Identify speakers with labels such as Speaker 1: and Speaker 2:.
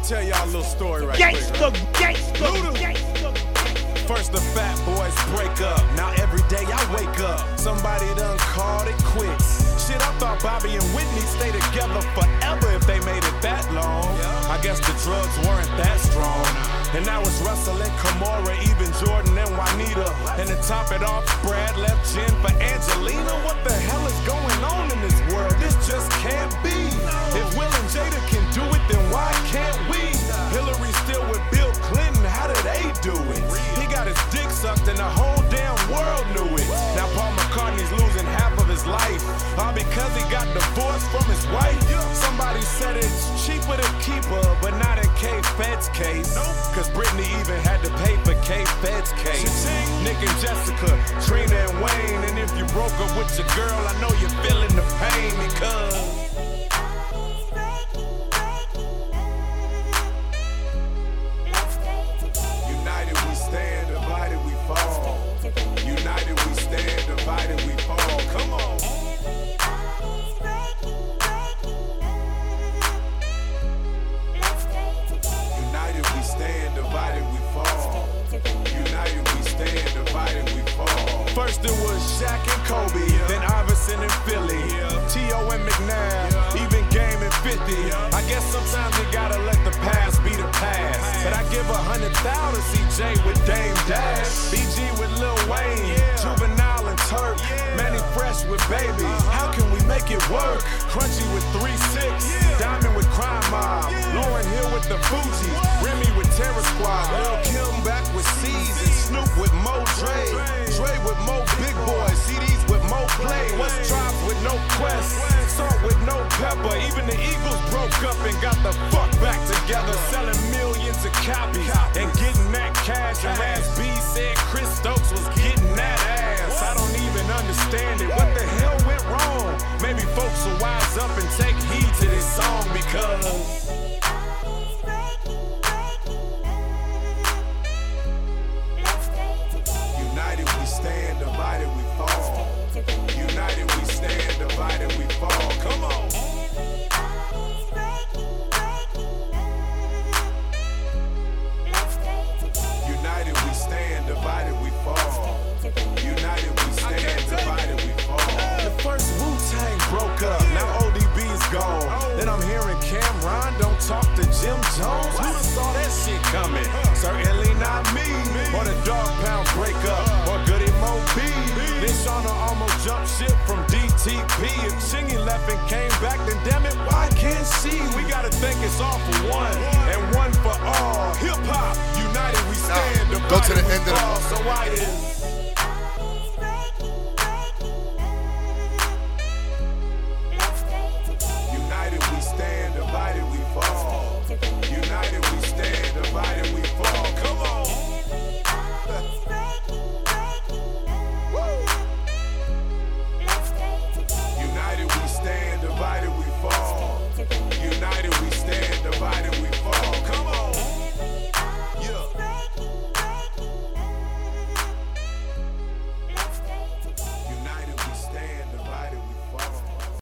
Speaker 1: Tell y'all a little story right
Speaker 2: Gangsta,
Speaker 1: quick.
Speaker 2: gangsta.
Speaker 1: First the fat boys break up. Now every day I wake up, somebody done called it quits. Shit, I thought Bobby and Whitney stay together forever if they made it that long. I guess the drugs weren't that strong. And now it's Russell and Kimora, even Jordan and Juanita. And to top it off, Brad left Jen for Angelina. What the hell is going on in this world? This just can't be. If Will and Jada can do it, then why can't we? Hillary's still with Bill Clinton, how did they do it? He got his dick sucked and the whole damn world knew it. Now Paul McCartney's losing half of his life, all because he got divorced from his wife. Somebody said it's cheaper to keep her, but not in K-Fed's case. Cause Britney even had to pay for K-Fed's case. Nick and Jessica, Trina and Wayne. And if you broke up with your girl, I know you're feeling the pain because united we stand, divided we fall. United we stand, divided we fall. Come on. United we stand, divided we fall. United we stand, divided we fall. First it was Shaq and Kobe, then Iverson and Philly, T.O. and McNabb, even Game and 50. I guess sometimes you gotta let the past be the past. But I give 100,000 to see Jay with Dame Dash, BG with Lil Wayne, Juvenile and Turk, Manny Fresh with Baby. How can we make it work? Crunchy with 3-6, Diamond with Crime Mob, Lauryn Hill with the Fugees, Remy with Terror Squad, Lil Kim back with C's and Snoop with Mo Dre, Dre with Mo Big Boy, CDs with Mo Play, West Tribes with no Quest, Salt with no Pepper. Even the Eagles broke up and got the fuck back together, selling millions of copies and getting that cash. And Raz B said Chris Stokes was getting that ass. I don't even understand it. What the hell went wrong? Maybe folks will wise up and take heed to this song because united we stand, divided we fall. United we stand, divided we fall. Come on. United we stand, divided we fall. United we stand, divided we fall. The first Wu-Tang broke up, now ODB's gone. Then I'm hearing Cameron don't talk to Jim Jones. Who'da saw that shit coming? Certainly not me. Or the Dog Pound break up, or Goody Mo B. Then Shauna almost jumped ship from DTP. If Chingy left and came back, then damn it, why can't she? We gotta think it's all for one, and one for all. Hip hop, united we stand.
Speaker 3: Go to the end of the
Speaker 1: so why is